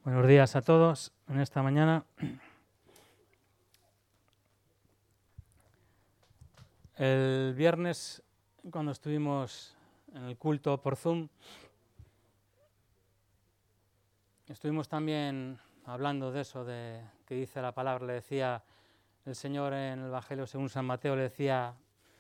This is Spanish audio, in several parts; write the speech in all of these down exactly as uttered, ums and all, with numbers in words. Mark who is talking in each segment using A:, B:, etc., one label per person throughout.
A: Buenos días a todos en esta mañana. El viernes, cuando estuvimos en el culto por Zoom, estuvimos también hablando de eso, de que dice la palabra. Le decía el Señor en el Evangelio según San Mateo, le decía,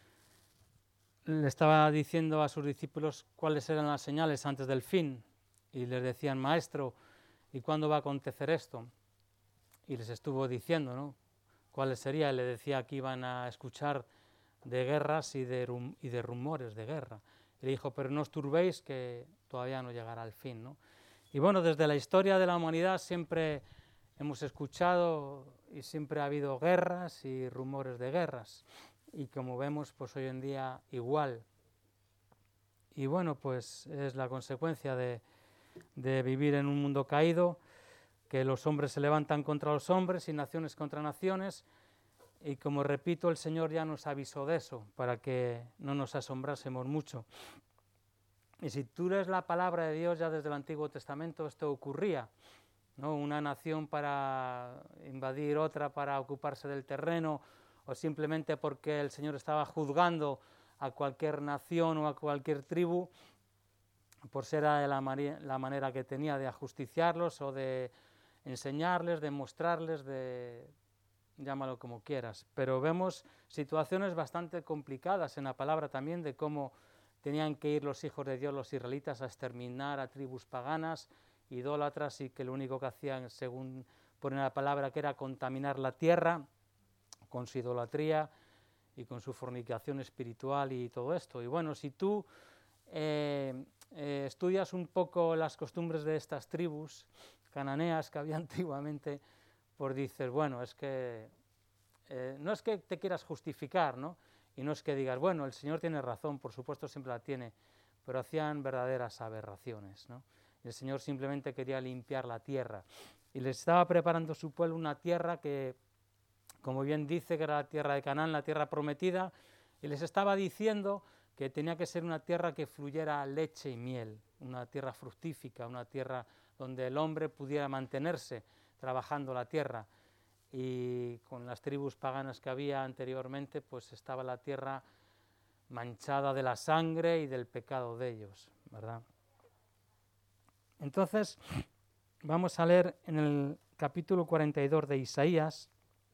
A: le estaba diciendo a sus discípulos cuáles eran las señales antes del fin, y les decían, Maestro, ¿y cuándo va a acontecer esto? Y les estuvo diciendo, ¿no?, cuáles serían. Le decía que iban a escuchar de guerras y de, rum y de rumores de guerra. Y le dijo, pero no os turbéis, que todavía no llegará el fin, ¿no? Y bueno, desde la historia de la humanidad siempre hemos escuchado y siempre ha habido guerras y rumores de guerras. Y como vemos, pues hoy en día igual. Y bueno, pues es la consecuencia de, de vivir en un mundo caído, que los hombres se levantan contra los hombres y naciones contra naciones. Y como repito, el Señor ya nos avisó de eso, para que no nos asombrásemos mucho. Y si tú lees la palabra de Dios, ya desde el Antiguo Testamento esto ocurría, ¿no? Una nación para invadir otra, para ocuparse del terreno, o simplemente porque el Señor estaba juzgando a cualquier nación o a cualquier tribu, por ser la, la manera que tenía de ajusticiarlos o de enseñarles, de mostrarles, de... llámalo como quieras, pero vemos situaciones bastante complicadas en la palabra también de cómo tenían que ir los hijos de Dios, los israelitas, a exterminar a tribus paganas, idólatras, y que lo único que hacían, según pone la palabra, que era contaminar la tierra con su idolatría y con su fornicación espiritual y todo esto. Y bueno, si tú eh, eh, estudias un poco las costumbres de estas tribus cananeas que había antiguamente, pues dices, bueno, es que eh, no es que te quieras justificar, ¿no? Y no es que digas, bueno, el Señor tiene razón, por supuesto siempre la tiene, pero hacían verdaderas aberraciones, ¿no? Y el Señor simplemente quería limpiar la tierra y les estaba preparando su pueblo una tierra que, como bien dice, que era la tierra de Canaán, la tierra prometida, y les estaba diciendo que tenía que ser una tierra que fluyera leche y miel, una tierra fructífica, una tierra donde el hombre pudiera mantenerse trabajando la tierra. Y con las tribus paganas que había anteriormente, pues estaba la tierra manchada de la sangre y del pecado de ellos, ¿verdad? Entonces, vamos a leer en el capítulo cuarenta y dos de Isaías,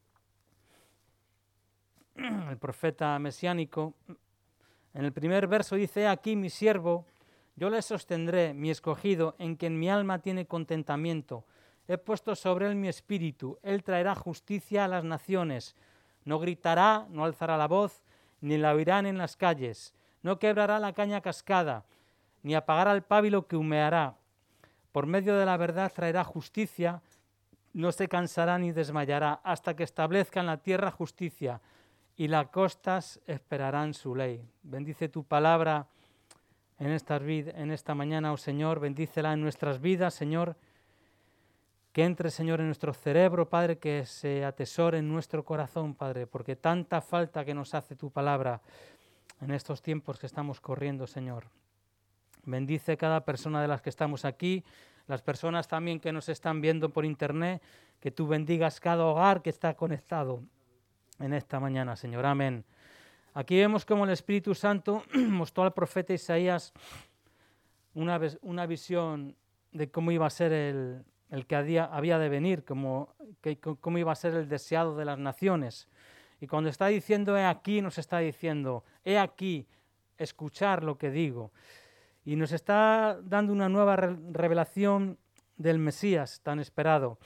A: el profeta mesiánico. En el primer verso dice, aquí mi siervo, yo le sostendré, mi escogido, en quien mi alma tiene contentamiento. He puesto sobre él mi espíritu, él traerá justicia a las naciones. No gritará, no alzará la voz, ni la oirán en las calles. No quebrará la caña cascada, ni apagará el pábilo que humeará. Por medio de la verdad traerá justicia, no se cansará ni desmayará, hasta que establezca en la tierra justicia, y las costas esperarán su ley. Bendice tu palabra en, estas vid- en esta mañana, oh Señor, bendícela en nuestras vidas, Señor. Que entre, Señor, en nuestro cerebro, Padre, que se atesore en nuestro corazón, Padre, porque tanta falta que nos hace tu palabra en estos tiempos que estamos corriendo, Señor. Bendice cada persona de las que estamos aquí, las personas también que nos están viendo por internet, que tú bendigas cada hogar que está conectado en esta mañana, Señor. Amén. Aquí vemos cómo el Espíritu Santo mostró al profeta Isaías una, una visión de cómo iba a ser el... el que había de venir, como, que, cómo iba a ser el deseado de las naciones. Y cuando está diciendo he aquí, nos está diciendo he aquí, escuchar lo que digo. Y nos está dando una nueva re revelación del Mesías tan esperado.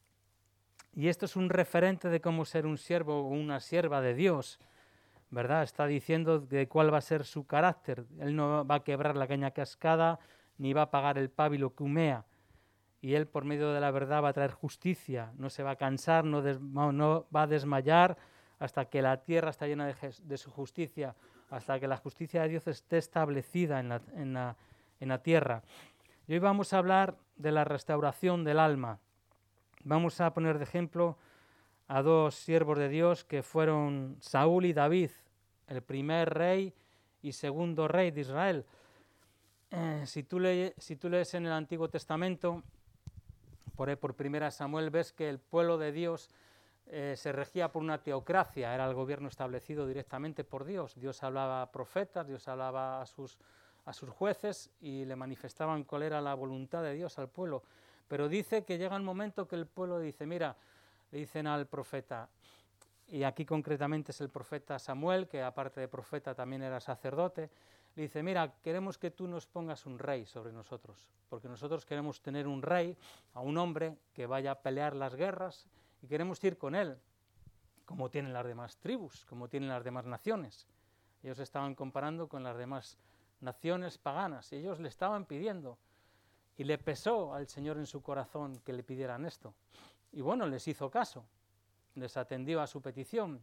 A: Y esto es un referente de cómo ser un siervo o una sierva de Dios, ¿verdad? Está diciendo de cuál va a ser su carácter. Él no va a quebrar la caña cascada, ni va a apagar el pábilo que humea. Y él, por medio de la verdad, va a traer justicia, no se va a cansar, no, des, no va a desmayar hasta que la tierra está llena de, de su justicia, hasta que la justicia de Dios esté establecida en la, en, la, en la tierra. Y hoy vamos a hablar de la restauración del alma. Vamos a poner de ejemplo a dos siervos de Dios que fueron Saúl y David, el primer rey y segundo rey de Israel. Eh, si, tú lees, si tú lees en el Antiguo Testamento, por ahí por primera Samuel ves que el pueblo de Dios eh, se regía por una teocracia, era el gobierno establecido directamente por Dios. Dios hablaba a profetas, Dios hablaba a sus, a sus jueces y le manifestaban cuál era la voluntad de Dios al pueblo. Pero dice que llega un momento que el pueblo dice, mira, le dicen al profeta, y aquí concretamente es el profeta Samuel, que aparte de profeta también era sacerdote, le dice, mira, queremos que tú nos pongas un rey sobre nosotros, porque nosotros queremos tener un rey, a un hombre que vaya a pelear las guerras, y queremos ir con él, como tienen las demás tribus, como tienen las demás naciones. Ellos estaban comparando con las demás naciones paganas, y ellos le estaban pidiendo, y le pesó al Señor en su corazón que le pidieran esto. Y bueno, les hizo caso, les atendió a su petición.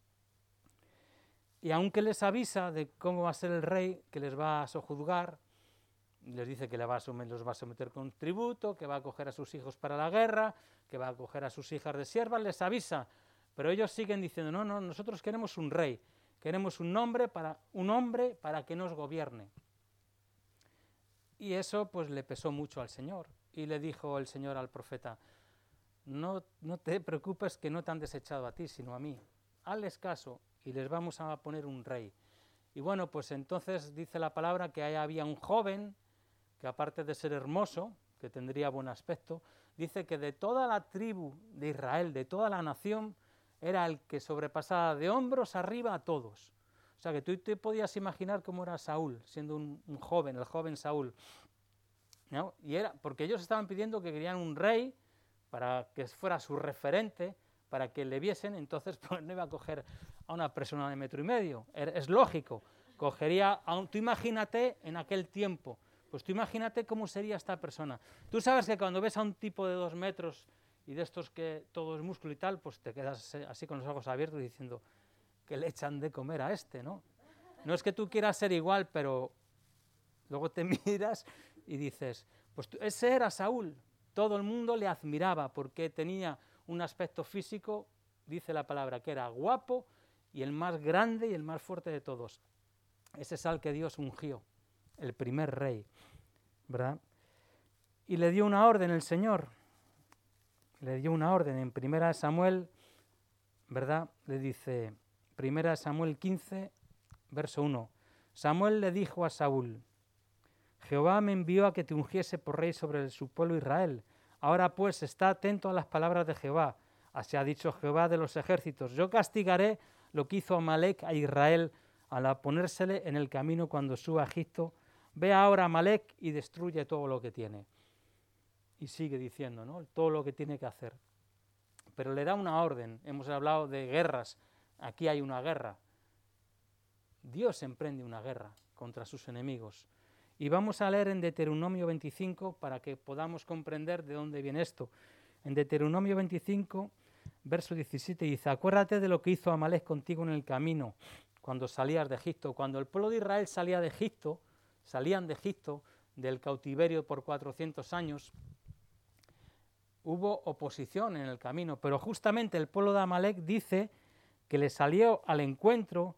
A: Y aunque les avisa de cómo va a ser el rey, que les va a sojuzgar, les dice que le va a someter, los va a someter con tributo, que va a coger a sus hijos para la guerra, que va a coger a sus hijas de siervas, les avisa. Pero ellos siguen diciendo, no, no, nosotros queremos un rey, queremos un hombre para, un hombre para que nos gobierne. Y eso pues le pesó mucho al Señor. Y le dijo el Señor al profeta, no, no te preocupes que no te han desechado a ti, sino a mí. Hazles caso y les vamos a poner un rey. Y bueno, pues entonces dice la palabra que ahí había un joven que aparte de ser hermoso, que tendría buen aspecto, dice que de toda la tribu de Israel, de toda la nación, era el que sobrepasaba de hombros arriba a todos. O sea que tú te podías imaginar cómo era Saúl, siendo un, un joven, el joven Saúl, ¿no? Y era porque ellos estaban pidiendo que querían un rey para que fuera su referente, para que le viesen, entonces pues no iba a coger a una persona de metro y medio, es lógico, cogería a un, tú imagínate en aquel tiempo, pues tú imagínate cómo sería esta persona. Tú sabes que cuando ves a un tipo de dos metros y de estos que todo es músculo y tal, pues te quedas así con los ojos abiertos diciendo que le echan de comer a este, ¿no? No es que tú quieras ser igual, pero luego te miras y dices, pues ese era Saúl, todo el mundo le admiraba porque tenía un aspecto físico, dice la palabra, que era guapo y el más grande y el más fuerte de todos. Ese es al que Dios ungió, el primer rey, ¿verdad? Y le dio una orden el Señor, le dio una orden en primera Samuel, ¿verdad? Le dice, primera Samuel quince, verso uno, Samuel le dijo a Saúl, Jehová me envió a que te ungiese por rey sobre su pueblo Israel. Ahora pues está atento a las palabras de Jehová. Así ha dicho Jehová de los ejércitos. Yo castigaré lo que hizo Amalec a Israel al ponérsele en el camino cuando suba a Egipto. Ve ahora a Amalec y destruye todo lo que tiene. Y sigue diciendo, ¿no? Todo lo que tiene que hacer. Pero le da una orden. Hemos hablado de guerras. Aquí hay una guerra. Dios emprende una guerra contra sus enemigos. Y vamos a leer en Deuteronomio veinticinco para que podamos comprender de dónde viene esto. En Deuteronomio veinticinco, verso diecisiete, dice, acuérdate de lo que hizo Amalec contigo en el camino, cuando salías de Egipto. Cuando el pueblo de Israel salía de Egipto, salían de Egipto, del cautiverio por cuatrocientos años, hubo oposición en el camino, pero justamente el pueblo de Amalec dice que le salió al encuentro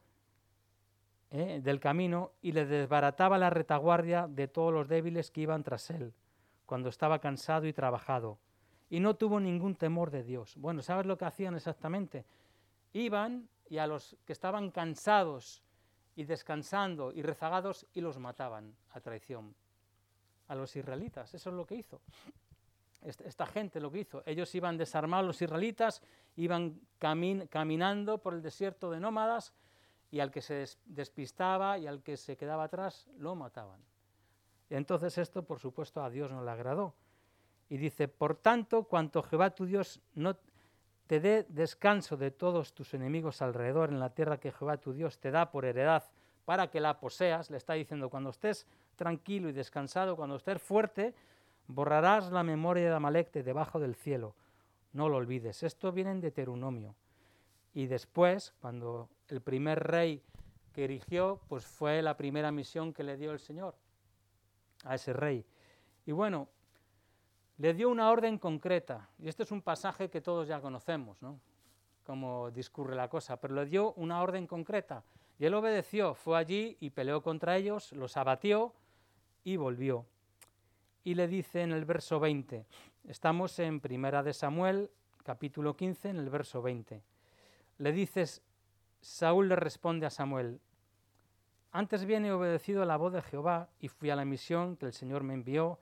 A: Eh, del camino y le desbarataba la retaguardia de todos los débiles que iban tras él, cuando estaba cansado y trabajado, y no tuvo ningún temor de Dios. Bueno, ¿sabes lo que hacían exactamente? Iban y a los que estaban cansados y descansando y rezagados y los mataban a traición. A los israelitas, eso es lo que hizo. Esta gente lo que hizo, ellos iban desarmados los israelitas, iban camin- caminando por el desierto de nómadas, y al que se despistaba y al que se quedaba atrás, lo mataban. Y entonces esto, por supuesto, a Dios no le agradó. Y dice, por tanto, cuanto Jehová tu Dios no te dé descanso de todos tus enemigos alrededor en la tierra que Jehová tu Dios te da por heredad para que la poseas, le está diciendo, cuando estés tranquilo y descansado, cuando estés fuerte, borrarás la memoria de Amalec de debajo del cielo. No lo olvides. Esto viene en Deuteronomio. Y después, cuando el primer rey que erigió, pues fue la primera misión que le dio el Señor a ese rey. Y bueno, le dio una orden concreta, y este es un pasaje que todos ya conocemos, ¿no? Cómo discurre la cosa, pero le dio una orden concreta, y él obedeció, fue allí y peleó contra ellos, los abatió y volvió. Y le dice en el verso veinte, Estamos en Primera de Samuel, capítulo quince, en el verso veinte. Le dices, Saúl le responde a Samuel, antes bien he obedecido a la voz de Jehová y fui a la misión que el Señor me envió.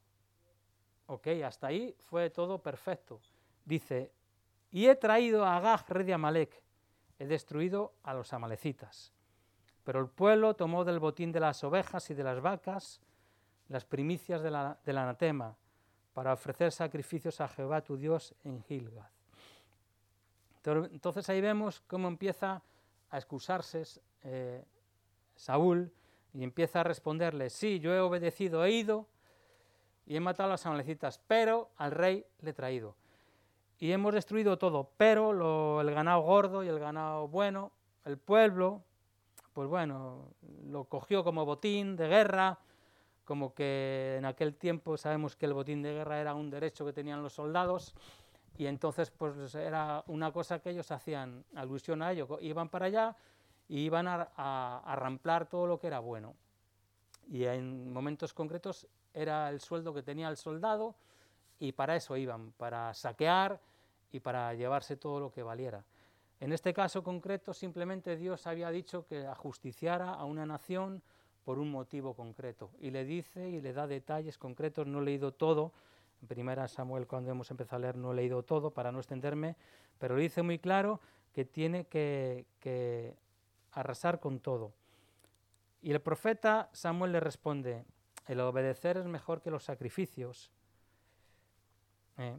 A: Ok, hasta ahí fue todo perfecto. Dice, y he traído a Agag, rey de Amalec, he destruido a los amalecitas. Pero el pueblo tomó del botín de las ovejas y de las vacas las primicias de la, del anatema, para ofrecer sacrificios a Jehová tu Dios en Gilgad. Entonces ahí vemos cómo empieza a excusarse eh, Saúl y empieza a responderle, sí, yo he obedecido, he ido y he matado a los amalecitas, pero al rey le he traído. Y hemos destruido todo, pero lo, el ganado gordo y el ganado bueno, el pueblo, pues bueno, lo cogió como botín de guerra, como que en aquel tiempo sabemos que el botín de guerra era un derecho que tenían los soldados y entonces pues era una cosa que ellos hacían alusión a ello, iban para allá y iban a, a, a ramplar todo lo que era bueno y en momentos concretos era el sueldo que tenía el soldado y para eso iban, para saquear y para llevarse todo lo que valiera. En este caso concreto simplemente Dios había dicho que ajusticiara a una nación por un motivo concreto, y le dice y le da detalles concretos. No he leído todo, en Primera Samuel cuando hemos empezado a leer no he leído todo para no extenderme, pero le dice muy claro que tiene que, que arrasar con todo. Y el profeta Samuel le responde, el obedecer es mejor que los sacrificios, ¿eh?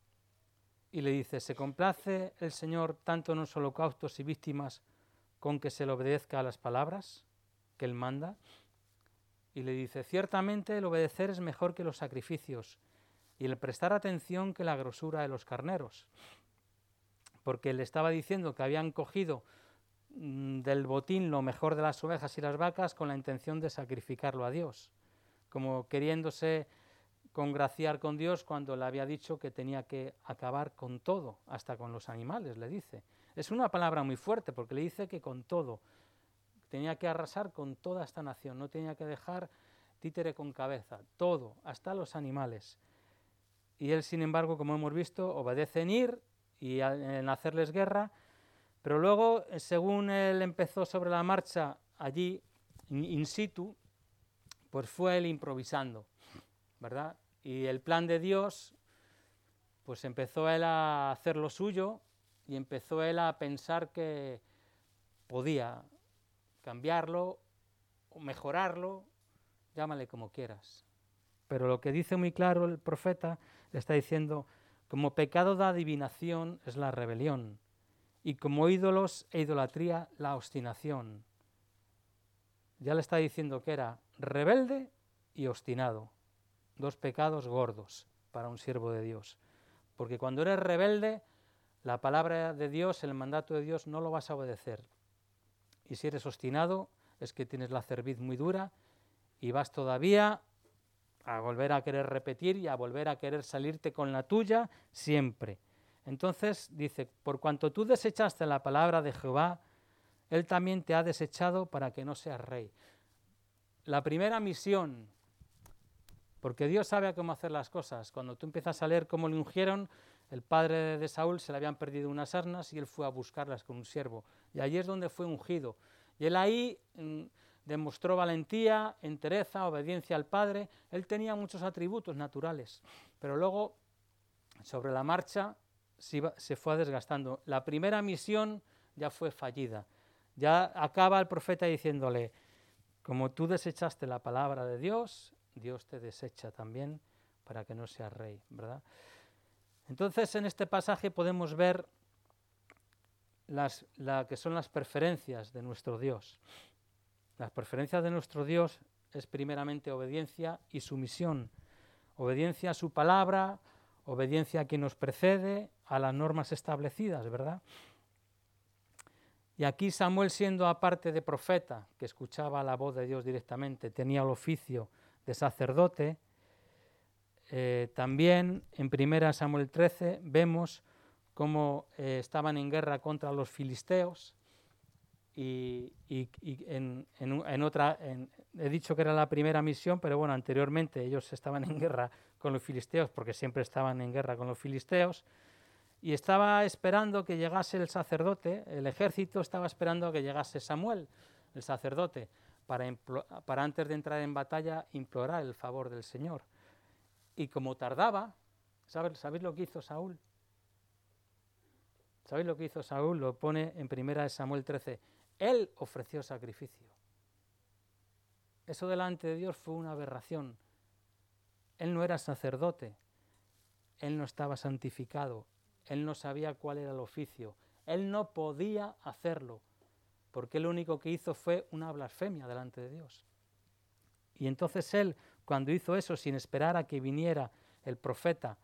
A: Y le dice, ¿se complace el Señor tanto en los holocaustos y víctimas con que se le obedezca a las palabras que Él manda? Y le dice, ciertamente el obedecer es mejor que los sacrificios y el prestar atención que la grosura de los carneros. Porque le estaba diciendo que habían cogido mmm, del botín lo mejor de las ovejas y las vacas con la intención de sacrificarlo a Dios, como queriéndose congraciar con Dios cuando le había dicho que tenía que acabar con todo, hasta con los animales, le dice. Es una palabra muy fuerte porque le dice que con todo, tenía que arrasar con toda esta nación, no tenía que dejar títere con cabeza, todo, hasta los animales. Y él, sin embargo, como hemos visto, obedece en ir y en hacerles guerra, pero luego, según él empezó sobre la marcha allí, in situ, pues fue él improvisando, ¿verdad? Y el plan de Dios, pues empezó él a hacer lo suyo y empezó él a pensar que podía cambiarlo o mejorarlo, llámale como quieras. Pero lo que dice muy claro el profeta, le está diciendo, como pecado de adivinación es la rebelión, y como ídolos e idolatría la obstinación. Ya le está diciendo que era rebelde y obstinado, dos pecados gordos para un siervo de Dios. Porque cuando eres rebelde, la palabra de Dios, el mandato de Dios, no lo vas a obedecer. Y si eres obstinado, es que tienes la cerviz muy dura y vas todavía a volver a querer repetir y a volver a querer salirte con la tuya siempre. Entonces dice, por cuanto tú desechaste la palabra de Jehová, Él también te ha desechado para que no seas rey. La primera misión, porque Dios sabe cómo hacer las cosas. Cuando tú empiezas a leer cómo le ungieron, el padre de Saúl se le habían perdido unas asnas y él fue a buscarlas con un siervo. Y allí es donde fue ungido. Y él ahí mm, demostró valentía, entereza, obediencia al Padre. Él tenía muchos atributos naturales, pero luego, sobre la marcha, se, iba, se fue desgastando. La primera misión ya fue fallida. Ya acaba el profeta diciéndole, como tú desechaste la palabra de Dios, Dios te desecha también para que no seas rey, ¿verdad? Entonces, en este pasaje podemos ver las, la que son las preferencias de nuestro Dios. Las preferencias de nuestro Dios es primeramente obediencia y sumisión. Obediencia a su palabra, obediencia a quien nos precede, a las normas establecidas, ¿verdad? Y aquí Samuel, siendo aparte de profeta, que escuchaba la voz de Dios directamente, tenía el oficio de sacerdote, eh, también en Primera Samuel trece vemos cómo eh, estaban en guerra contra los filisteos y, y, y en, en, en otra, en, he dicho que era la primera misión, pero bueno, anteriormente ellos estaban en guerra con los filisteos, porque siempre estaban en guerra con los filisteos, y estaba esperando que llegase el sacerdote, el ejército estaba esperando a que llegase Samuel, el sacerdote, para, para antes de entrar en batalla implorar el favor del Señor. Y como tardaba, ¿sabéis, ¿sabéis lo que hizo Saúl? ¿Sabéis lo que hizo Saúl? Lo pone en primera de Samuel trece. Él ofreció sacrificio. Eso delante de Dios fue una aberración. Él no era sacerdote, él no estaba santificado, él no sabía cuál era el oficio, él no podía hacerlo, porque lo único que hizo fue una blasfemia delante de Dios. Y entonces él, cuando hizo eso, sin esperar a que viniera el profeta,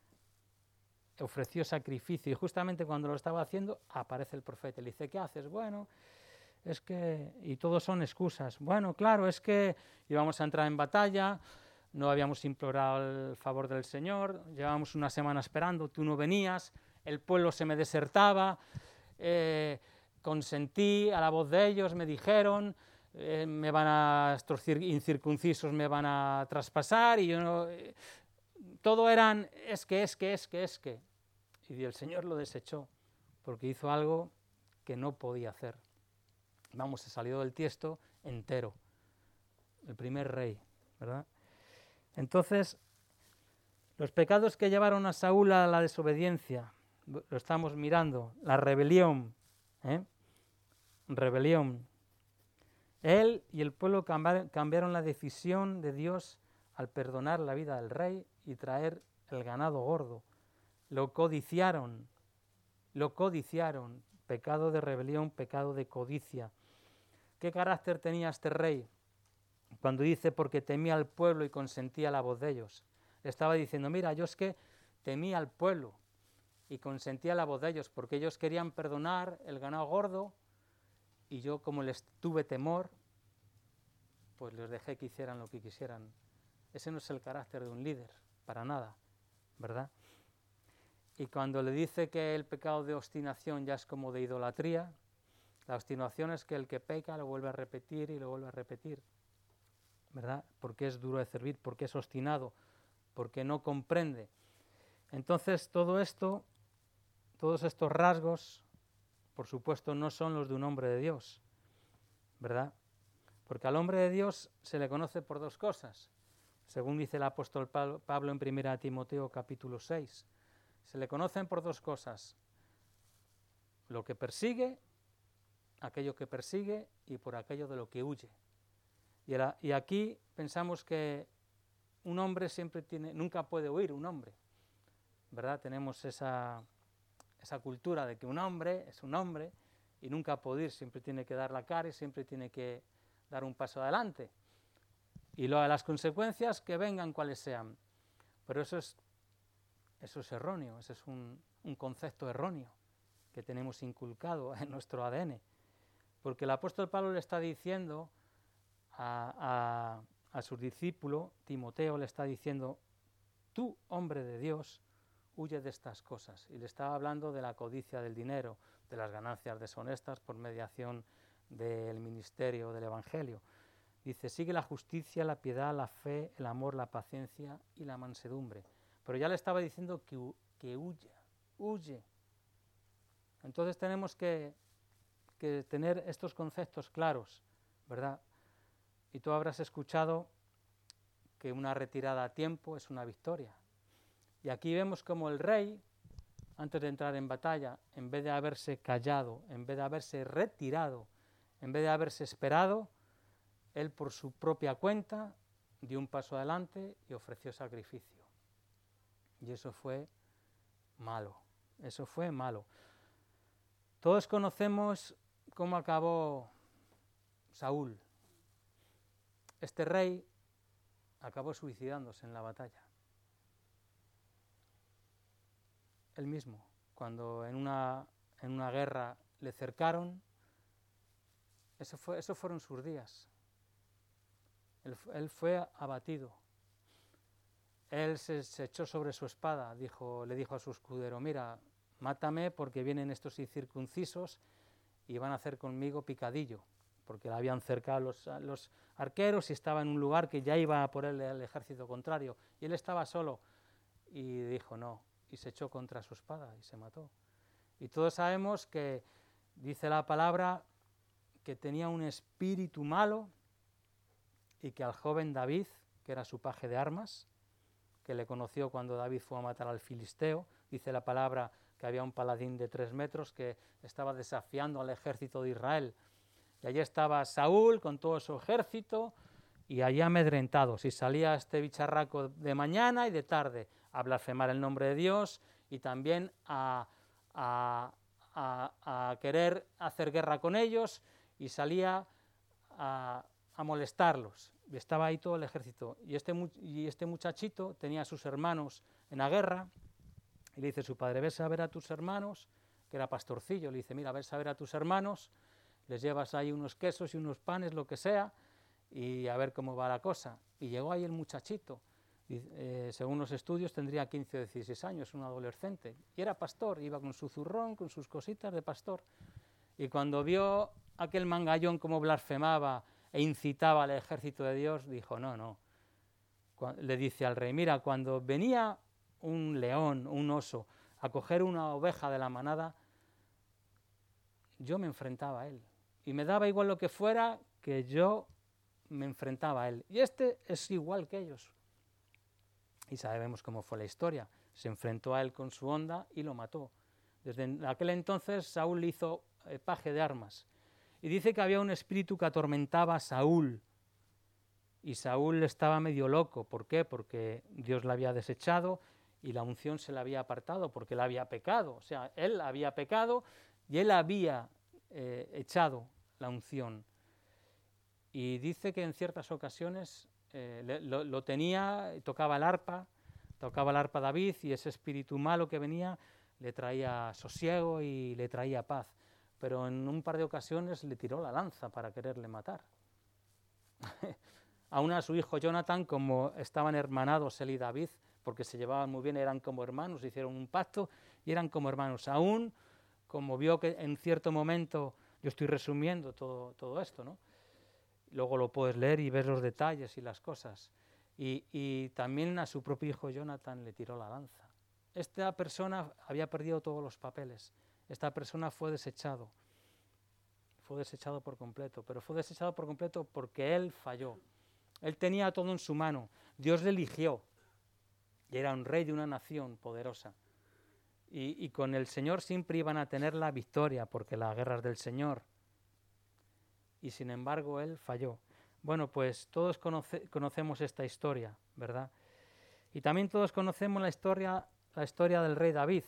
A: ofreció sacrificio, y justamente cuando lo estaba haciendo, aparece el profeta y le dice, ¿qué haces? Bueno, es que, y todos son excusas, bueno, claro, es que íbamos a entrar en batalla, no habíamos implorado el favor del Señor, llevábamos una semana esperando, tú no venías, el pueblo se me desertaba, eh, consentí a la voz de ellos, me dijeron, eh, me van a, estos incircuncisos me van a traspasar, y yo no, eh, todo eran, es que, es que, es que, es que, y el Señor lo desechó, porque hizo algo que no podía hacer. Vamos, se salió del tiesto entero, el primer rey, ¿verdad? Entonces, los pecados que llevaron a Saúl a la desobediencia, lo estamos mirando, la rebelión, ¿eh? rebelión. Él y el pueblo cambiaron la decisión de Dios al perdonar la vida del rey y traer el ganado gordo. Lo codiciaron, lo codiciaron, pecado de rebelión, pecado de codicia. ¿Qué carácter tenía este rey? Cuando dice porque temía al pueblo y consentía la voz de ellos. Le estaba diciendo, mira, yo es que temía al pueblo y consentía la voz de ellos, porque ellos querían perdonar el ganado gordo y yo, como les tuve temor, pues les dejé que hicieran lo que quisieran. Ese no es el carácter de un líder, para nada, ¿verdad? Y cuando le dice que el pecado de obstinación ya es como de idolatría, la obstinación es que el que peca lo vuelve a repetir y lo vuelve a repetir, ¿verdad? Porque es duro de servir, porque es obstinado, porque no comprende. Entonces todo esto, todos estos rasgos, por supuesto, no son los de un hombre de Dios, ¿verdad? Porque al hombre de Dios se le conoce por dos cosas, según dice el apóstol Pablo en primera Timoteo capítulo seis. Se le conocen por dos cosas, lo que persigue, aquello que persigue, y por aquello de lo que huye. Y, era, y aquí pensamos que un hombre siempre tiene, nunca puede huir un hombre, ¿verdad? Tenemos esa, esa cultura de que un hombre es un hombre y nunca puede ir, siempre tiene que dar la cara y siempre tiene que dar un paso adelante. Y lo, las consecuencias que vengan cuales sean. Pero eso es, eso es erróneo, ese es un, un concepto erróneo que tenemos inculcado en nuestro A D N. Porque el apóstol Pablo le está diciendo a, a, a su discípulo, Timoteo, le está diciendo, tú, hombre de Dios, huye de estas cosas. Y le estaba hablando de la codicia del dinero, de las ganancias deshonestas por mediación del ministerio del Evangelio. Dice, sigue la justicia, la piedad, la fe, el amor, la paciencia y la mansedumbre. Pero ya le estaba diciendo que, que huya, huye. Entonces tenemos que, que tener estos conceptos claros, ¿verdad? Y tú habrás escuchado que una retirada a tiempo es una victoria. Y aquí vemos como el rey, antes de entrar en batalla, en vez de haberse callado, en vez de haberse retirado, en vez de haberse esperado, él por su propia cuenta dio un paso adelante y ofreció sacrificio. Y eso fue malo, eso fue malo. Todos conocemos cómo acabó Saúl. Este rey acabó suicidándose en la batalla. Él mismo, cuando en una, en una guerra le cercaron, eso fue, esos fueron sus días. Él, él fue abatido. Él se, se echó sobre su espada, dijo, le dijo a su escudero, mira, mátame porque vienen estos incircuncisos y van a hacer conmigo picadillo. porque la habían cercado los, los arqueros y estaba en un lugar que ya iba a por él el ejército contrario, y él estaba solo, y dijo no, y se echó contra su espada y se mató. Y todos sabemos que dice la palabra que tenía un espíritu malo y que al joven David, que era su paje de armas, que le conoció cuando David fue a matar al filisteo, dice la palabra que había un paladín de tres metros que estaba desafiando al ejército de Israel, y allí estaba Saúl con todo su ejército y allí amedrentados, y salía este bicharraco de mañana y de tarde a blasfemar el nombre de Dios y también a, a, a, a querer hacer guerra con ellos, y salía a, a molestarlos. Y estaba ahí todo el ejército, y este, y este muchachito tenía a sus hermanos en la guerra, y le dice a su padre, ves a ver a tus hermanos, que era pastorcillo, le dice, mira, ves a ver a tus hermanos, les llevas ahí unos quesos y unos panes, lo que sea, y a ver cómo va la cosa. Y llegó ahí el muchachito, y, eh, según los estudios tendría quince o dieciséis años, un adolescente, y era pastor, iba con su zurrón, con sus cositas de pastor, y cuando vio aquel mangallón como blasfemaba e incitaba al ejército de Dios, dijo, no, no, le dice al rey, mira, cuando venía un león, un oso, a coger una oveja de la manada, yo me enfrentaba a él, y me daba igual lo que fuera, que yo me enfrentaba a él, y este es igual que ellos. Y sabemos cómo fue la historia, se enfrentó a él con su honda y lo mató. Desde aquel entonces Saúl le hizo eh, paje de armas, y dice que había un espíritu que atormentaba a Saúl, y Saúl estaba medio loco. ¿Por qué? Porque Dios la había desechado y la unción se la había apartado, porque él había pecado, o sea, él había pecado y él había eh, echado la unción. Y dice que en ciertas ocasiones eh, le, lo, lo tenía, tocaba el arpa, tocaba el arpa David, y ese espíritu malo que venía le traía sosiego y le traía paz, pero en un par de ocasiones le tiró la lanza para quererle matar. Aún a su hijo Jonathan, como estaban hermanados él y David, porque se llevaban muy bien, eran como hermanos, hicieron un pacto y eran como hermanos. Aún, como vio que en cierto momento, yo estoy resumiendo todo, todo esto, ¿no? Luego lo puedes leer y ver los detalles y las cosas. Y, y también a su propio hijo Jonathan le tiró la lanza. Esta persona había perdido todos los papeles. Esta persona fue desechado. Fue desechado por completo, pero fue desechado por completo porque él falló. Él tenía todo en su mano. Dios le eligió y era un rey de una nación poderosa. Y, y con el Señor siempre iban a tener la victoria, porque la guerra es del Señor. Y sin embargo él falló. Bueno, pues todos conoce, conocemos esta historia, ¿verdad? Y también todos conocemos la historia, la historia del rey David.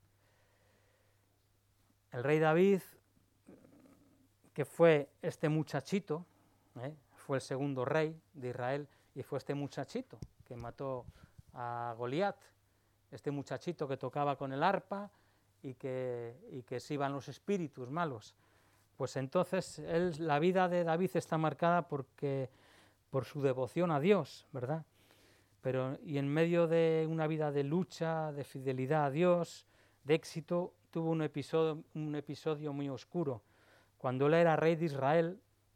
A: El rey David, que fue este muchachito, ¿eh? Fue el segundo rey de Israel, y fue este muchachito que mató a Goliat, este muchachito que tocaba con el arpa y que, y que se iban los espíritus malos. Pues entonces él, la vida de David está marcada porque, por su devoción a Dios, ¿verdad? Pero, y en medio de una vida de lucha, de fidelidad a Dios, de éxito, tuvo un episodio, un episodio muy oscuro. Cuando él era rey de Israel,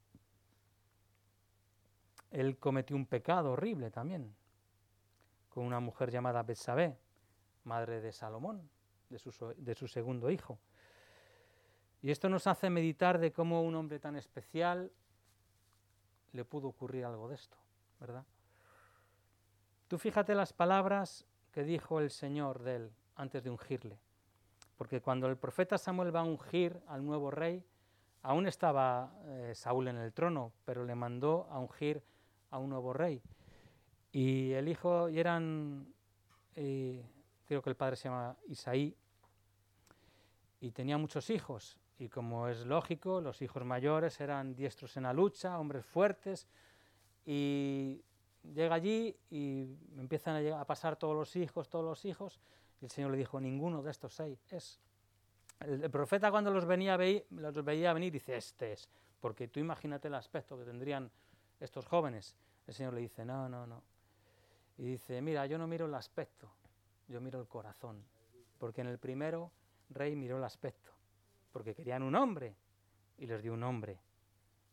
A: él cometió un pecado horrible también, con una mujer llamada Betsabé, madre de Salomón, de su, de su segundo hijo. Y esto nos hace meditar de cómo a un hombre tan especial le pudo ocurrir algo de esto, ¿verdad? Tú fíjate las palabras que dijo el Señor de él antes de ungirle, porque cuando el profeta Samuel va a ungir al nuevo rey, aún estaba eh, Saúl en el trono, pero le mandó a ungir a un nuevo rey. Y el hijo, y eran, eh, creo que el padre se llama Isaí, y tenía muchos hijos, y como es lógico, los hijos mayores eran diestros en la lucha, hombres fuertes, y llega allí y empiezan a, llegar, a pasar todos los hijos, todos los hijos, y el Señor le dijo, ninguno de estos seis es. El, el profeta cuando los, venía, ve, los veía venir dice, este es, porque tú imagínate el aspecto que tendrían estos jóvenes. El Señor le dice, no, no, no. Y dice, mira, yo no miro el aspecto, yo miro el corazón, porque en el primero rey miró el aspecto, porque querían un hombre, y les dio un hombre.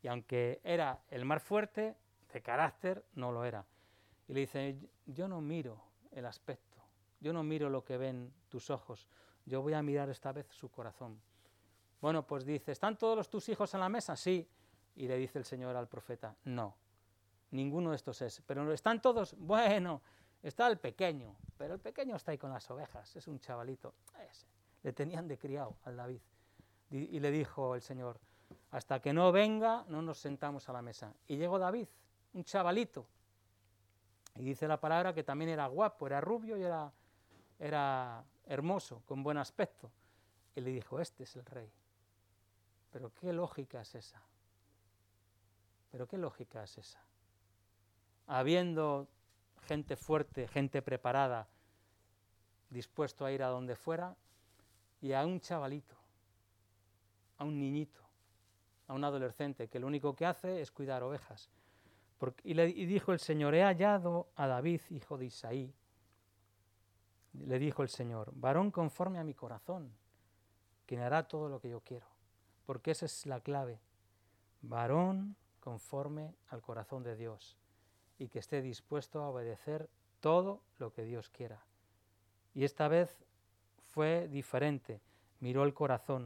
A: Y aunque era el más fuerte, de carácter no lo era. Y le dice, yo no miro el aspecto, yo no miro lo que ven tus ojos, yo voy a mirar esta vez su corazón. Bueno, pues dice, ¿están todos tus hijos en la mesa? Sí. Y le dice el Señor al profeta, no, ninguno de estos es. ¿Pero están todos? Bueno, está el pequeño, pero el pequeño está ahí con las ovejas, es un chavalito. Ese. Le tenían de criado al David. Y, y le dijo el Señor, hasta que no venga, no nos sentamos a la mesa. Y llegó David, un chavalito. Y dice la palabra que también era guapo, era rubio y era, era hermoso, con buen aspecto. Y le dijo, este es el rey. Pero qué lógica es esa. Pero qué lógica es esa. Habiendo gente fuerte, gente preparada, dispuesto a ir a donde fuera, y a un chavalito, a un niñito, a un adolescente, que lo único que hace es cuidar ovejas. Porque, y, le, y dijo el Señor, he hallado a David, hijo de Isaí. Le dijo el Señor, varón conforme a mi corazón, quien hará todo lo que yo quiero. Porque esa es la clave. Varón conforme al corazón de Dios y que esté dispuesto a obedecer todo lo que Dios quiera. Y esta vez fue diferente, miró el corazón.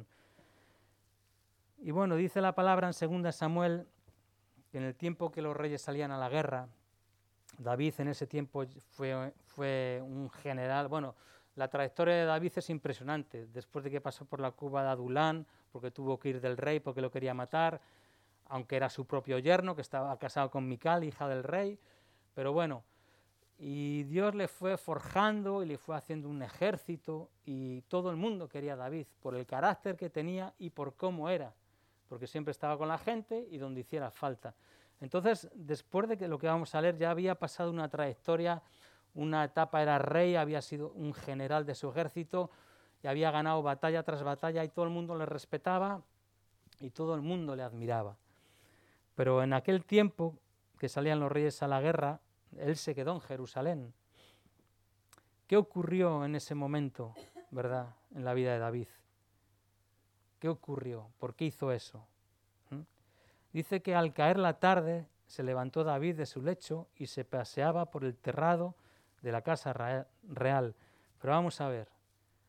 A: Y bueno, dice la palabra en segunda Samuel que en el tiempo que los reyes salían a la guerra, David en ese tiempo fue, fue un general. Bueno, la trayectoria de David es impresionante. Después de que pasó por la cueva de Adulán, porque tuvo que ir del rey porque lo quería matar, aunque era su propio yerno, que estaba casado con Mical, hija del rey. Pero bueno, y Dios le fue forjando y le fue haciendo un ejército, y todo el mundo quería a David por el carácter que tenía y por cómo era, porque siempre estaba con la gente y donde hiciera falta. Entonces, después de que lo que vamos a leer, ya había pasado una trayectoria, una etapa era rey, había sido un general de su ejército y había ganado batalla tras batalla y todo el mundo le respetaba y todo el mundo le admiraba. Pero en aquel tiempo que salían los reyes a la guerra, él se quedó en Jerusalén. ¿Qué ocurrió en ese momento, verdad, en la vida de David? ¿Qué ocurrió? ¿Por qué hizo eso? ¿Mm? Dice que al caer la tarde se levantó David de su lecho y se paseaba por el terrado de la casa real. Pero vamos a ver.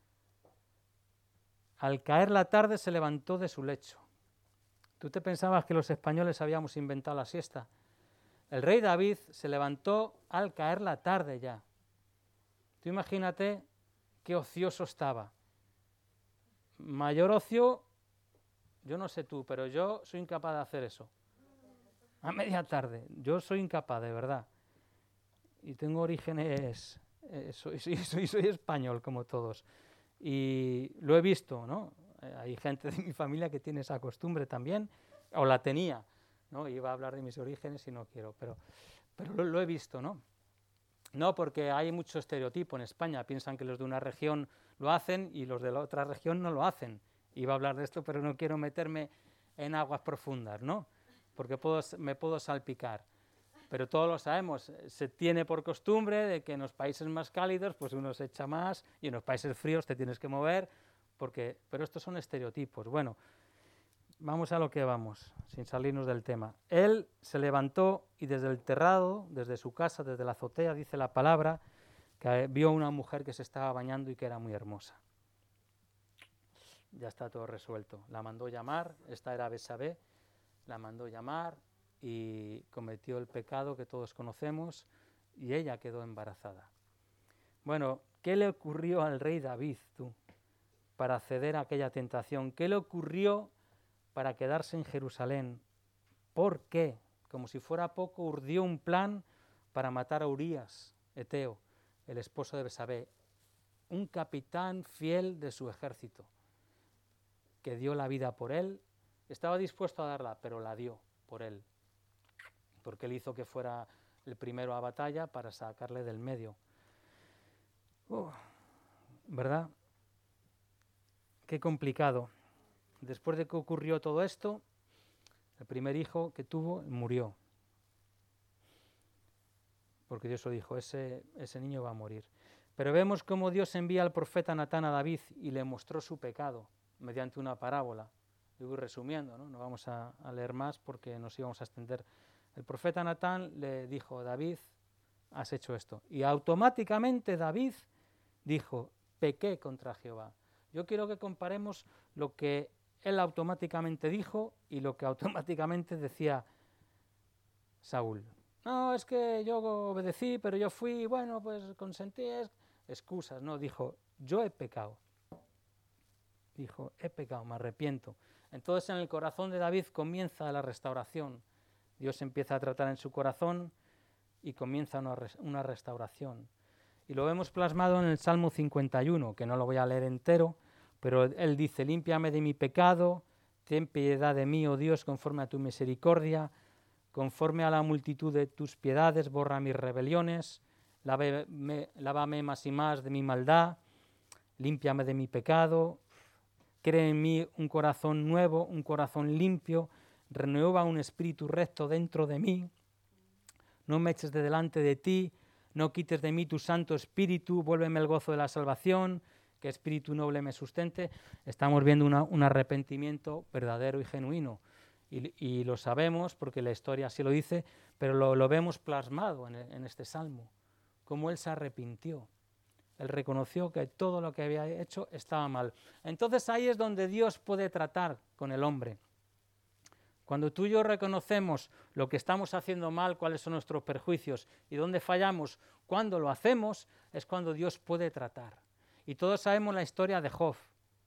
A: Al caer la tarde se levantó de su lecho. ¿Tú te pensabas que los españoles habíamos inventado la siesta? El rey David se levantó al caer la tarde ya. Tú imagínate qué ocioso estaba. Mayor ocio, yo no sé tú, pero yo soy incapaz de hacer eso. A media tarde, yo soy incapaz, de verdad. Y tengo orígenes, eh, soy, soy, soy, soy español como todos. Y lo he visto, ¿no? Hay gente de mi familia que tiene esa costumbre también, o la tenía, ¿no? Iba a hablar de mis orígenes y no quiero, pero, pero lo, lo he visto, ¿no? No, porque hay mucho estereotipo en España, piensan que los de una región lo hacen y los de la otra región no lo hacen. Iba a hablar de esto, pero no quiero meterme en aguas profundas, ¿no? Porque puedo, me puedo salpicar. Pero todos lo sabemos, se tiene por costumbre de que en los países más cálidos pues uno se echa más y en los países fríos te tienes que mover, porque, pero estos son estereotipos. Bueno, vamos a lo que vamos, sin salirnos del tema. Él se levantó y desde el terrado, desde su casa, desde la azotea, dice la palabra, que vio una mujer que se estaba bañando y que era muy hermosa. Ya está todo resuelto. La mandó llamar, esta era Besabé, la mandó llamar y cometió el pecado que todos conocemos y ella quedó embarazada. Bueno, ¿qué le ocurrió al rey David, tú, para ceder a aquella tentación? ¿Qué le ocurrió para quedarse en Jerusalén? ¿Por qué? Como si fuera poco, urdió un plan para matar a Urías, Eteo, el esposo de Besabé, un capitán fiel de su ejército, que dio la vida por él. Estaba dispuesto a darla, pero la dio por él, porque él hizo que fuera el primero a batalla para sacarle del medio. Uh, ¿Verdad? Qué complicado. Después de que ocurrió todo esto, el primer hijo que tuvo murió. Porque Dios lo dijo, ese, ese niño va a morir. Pero vemos cómo Dios envía al profeta Natán a David y le mostró su pecado mediante una parábola. Yo voy resumiendo, ¿no? No vamos a, a leer más porque nos íbamos a extender. El profeta Natán le dijo, David, has hecho esto. Y automáticamente David dijo, pequé contra Jehová. Yo quiero que comparemos lo que él automáticamente dijo y lo que automáticamente decía Saúl. No, es que yo obedecí, pero yo fui, bueno, pues consentí, es... excusas, no, dijo, yo he pecado. Dijo, he pecado, me arrepiento. Entonces en el corazón de David comienza la restauración. Dios empieza a tratar en su corazón y comienza una, una restauración. Y lo vemos plasmado en el Salmo cincuenta y uno, que no lo voy a leer entero, pero él dice, límpiame de mi pecado, ten piedad de mí, oh Dios, conforme a tu misericordia, conforme a la multitud de tus piedades, borra mis rebeliones, lávame, lávame más y más de mi maldad, límpiame de mi pecado, crea en mí un corazón nuevo, un corazón limpio, renueva un espíritu recto dentro de mí, no me eches de delante de ti, no quites de mí tu santo espíritu, vuélveme el gozo de la salvación, que espíritu noble me sustente. Estamos viendo una, un arrepentimiento verdadero y genuino, y, y lo sabemos porque la historia así lo dice, pero lo, lo vemos plasmado en, en este salmo, cómo él se arrepintió. Él reconoció que todo lo que había hecho estaba mal. Entonces ahí es donde Dios puede tratar con el hombre. Cuando tú y yo reconocemos lo que estamos haciendo mal, cuáles son nuestros perjuicios y dónde fallamos, cuando lo hacemos, es cuando Dios puede tratar. Y todos sabemos la historia de Job,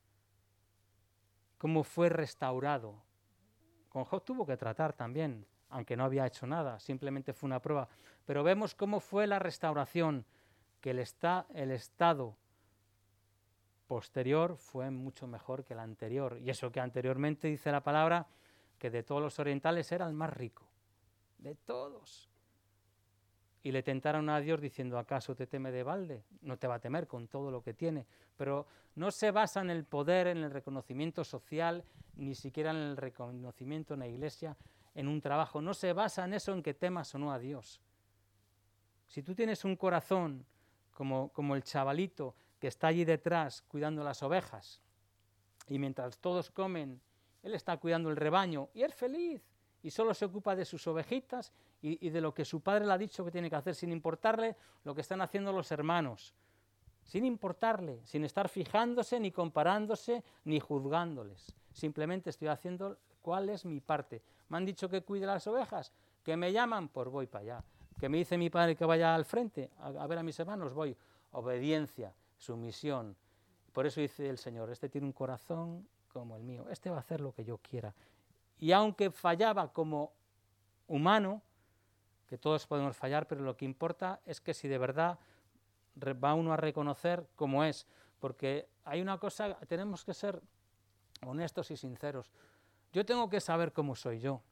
A: cómo fue restaurado. Con Job tuvo que tratar también, aunque no había hecho nada, simplemente fue una prueba. Pero vemos cómo fue la restauración, que el, esta, el estado posterior fue mucho mejor que el anterior. Y eso que anteriormente dice la palabra, que de todos los orientales era el más rico, de todos. Y le tentaron a Dios diciendo, ¿acaso te teme de balde? No te va a temer con todo lo que tiene. Pero no se basa en el poder, en el reconocimiento social, ni siquiera en el reconocimiento en la iglesia, en un trabajo. No se basa en eso, en que temas o no a Dios. Si tú tienes un corazón como, como el chavalito que está allí detrás cuidando las ovejas, y mientras todos comen, él está cuidando el rebaño y es feliz y solo se ocupa de sus ovejitas y, y de lo que su padre le ha dicho que tiene que hacer, sin importarle lo que están haciendo los hermanos, sin importarle, sin estar fijándose, ni comparándose, ni juzgándoles. Simplemente estoy haciendo cuál es mi parte. Me han dicho que cuide las ovejas, que me llaman, pues voy para allá. Que me dice mi padre que vaya al frente a, a ver a mis hermanos, voy. Obediencia, sumisión. Por eso dice el Señor, este tiene un corazón como el mío, este va a hacer lo que yo quiera. Y aunque fallaba como humano, que todos podemos fallar, pero lo que importa es que si de verdad va uno a reconocer cómo es, porque hay una cosa, tenemos que ser honestos y sinceros. Yo tengo que saber cómo soy yo.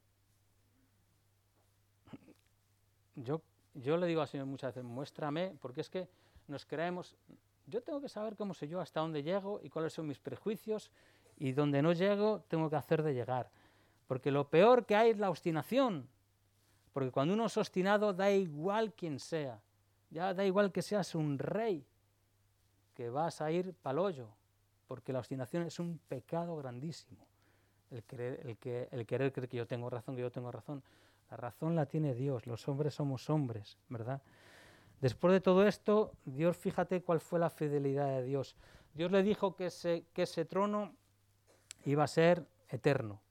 A: Yo, yo le digo al Señor muchas veces, muéstrame, porque es que nos creemos, yo tengo que saber cómo soy yo, hasta dónde llego y cuáles son mis prejuicios, y donde no llego tengo que hacer de llegar. Porque lo peor que hay es la obstinación. Porque cuando uno es obstinado da igual quien sea. Ya da igual que seas un rey, que vas a ir pa'l hoyo. Porque la obstinación es un pecado grandísimo. El querer, el que, el querer creer que yo tengo razón, que yo tengo razón. La razón la tiene Dios. Los hombres somos hombres, ¿verdad? Después de todo esto, Dios, fíjate cuál fue la fidelidad de Dios. Dios le dijo que ese, que ese trono iba a ser eterno.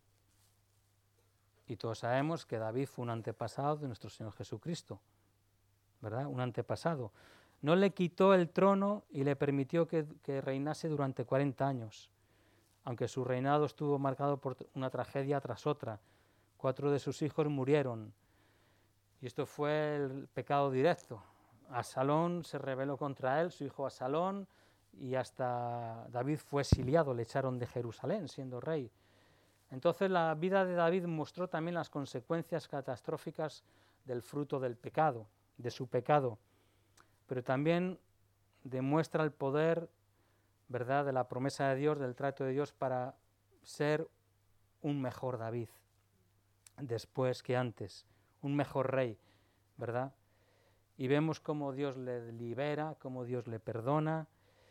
A: Y todos sabemos que David fue un antepasado de nuestro Señor Jesucristo, ¿verdad? Un antepasado. No le quitó el trono y le permitió que, que reinase durante cuarenta años, aunque su reinado estuvo marcado por una tragedia tras otra. Cuatro de sus hijos murieron, y esto fue el pecado directo. Absalón se rebeló contra él, su hijo Absalón, y hasta David fue exiliado, le echaron de Jerusalén siendo rey. Entonces la vida de David mostró también las consecuencias catastróficas del fruto del pecado, de su pecado, pero también demuestra el poder, ¿verdad?, de la promesa de Dios, del trato de Dios para ser un mejor David, después que antes, un mejor rey, ¿verdad? Y vemos cómo Dios le libera, cómo Dios le perdona,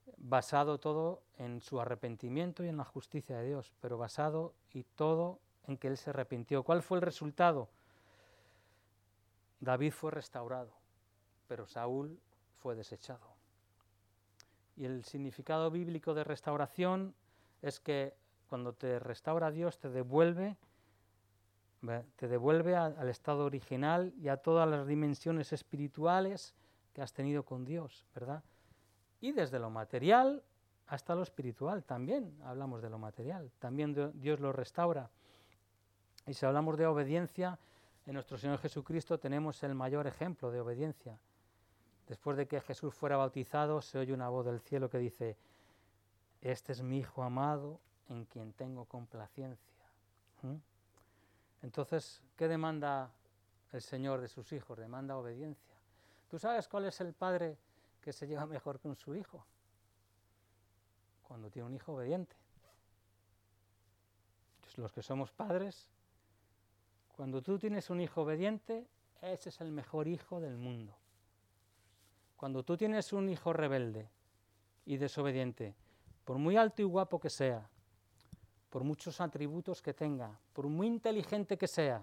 A: basado todo en su arrepentimiento y en la justicia de Dios, pero basado y todo en que él se arrepintió. ¿Cuál fue el resultado? David fue restaurado, pero Saúl fue desechado. Y el significado bíblico de restauración es que cuando te restaura Dios te devuelve, te devuelve a, al estado original y a todas las dimensiones espirituales que has tenido con Dios, ¿verdad? Y desde lo material hasta lo espiritual también hablamos de lo material, también Dios lo restaura. Y si hablamos de obediencia, en nuestro Señor Jesucristo tenemos el mayor ejemplo de obediencia. Después de que Jesús fuera bautizado, se oye una voz del cielo que dice: este es mi Hijo amado, en quien tengo complacencia. ¿Mm? Entonces, ¿qué demanda el Señor de sus hijos? Demanda obediencia. ¿Tú sabes cuál es el padre que se lleva mejor con su hijo? Cuando tiene un hijo obediente. Entonces, los que somos padres, cuando tú tienes un hijo obediente, ese es el mejor hijo del mundo. Cuando tú tienes un hijo rebelde y desobediente, por muy alto y guapo que sea, por muchos atributos que tenga, por muy inteligente que sea,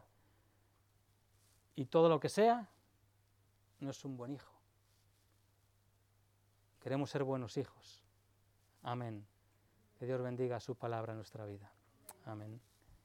A: y todo lo que sea, no es un buen hijo. Queremos ser buenos hijos. Amén. Que Dios bendiga su palabra en nuestra vida. Amén.